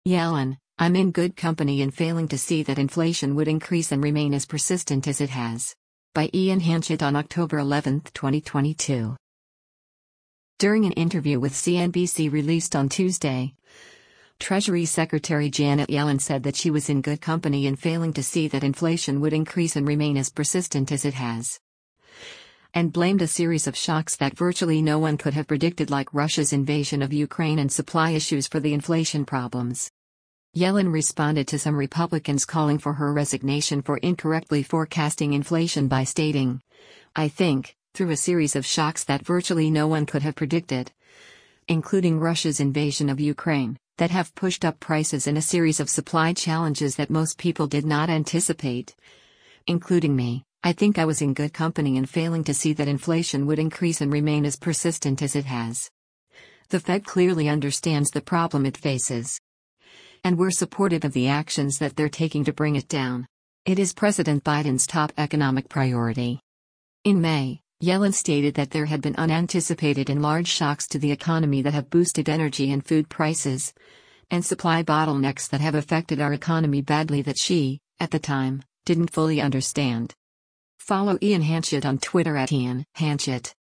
Yellen, I'm in good company in failing to see that inflation would increase and remain as persistent as it has. By Ian Hanchett on October 11, 2022. During an interview with CNBC released on Tuesday, Treasury Secretary Janet Yellen said that she was in good company in failing to see that inflation would increase and remain as persistent as it has, and blamed a series of shocks that virtually no one could have predicted, like Russia's invasion of Ukraine and supply issues, for the inflation problems. Yellen responded to some Republicans calling for her resignation for incorrectly forecasting inflation by stating, "I think, through a series of shocks that virtually no one could have predicted, including Russia's invasion of Ukraine, that have pushed up prices, and a series of supply challenges that most people did not anticipate, including me, I think I was in good company in failing to see that inflation would increase and remain as persistent as it has. The Fed clearly understands the problem it faces, and we're supportive of the actions that they're taking to bring it down. It is President Biden's top economic priority." In May, Yellen stated that there had been unanticipated and large shocks to the economy that have boosted energy and food prices, and supply bottlenecks that have affected our economy badly that she, at the time, didn't fully understand. Follow Ian Hanchett on Twitter @IanHanchett.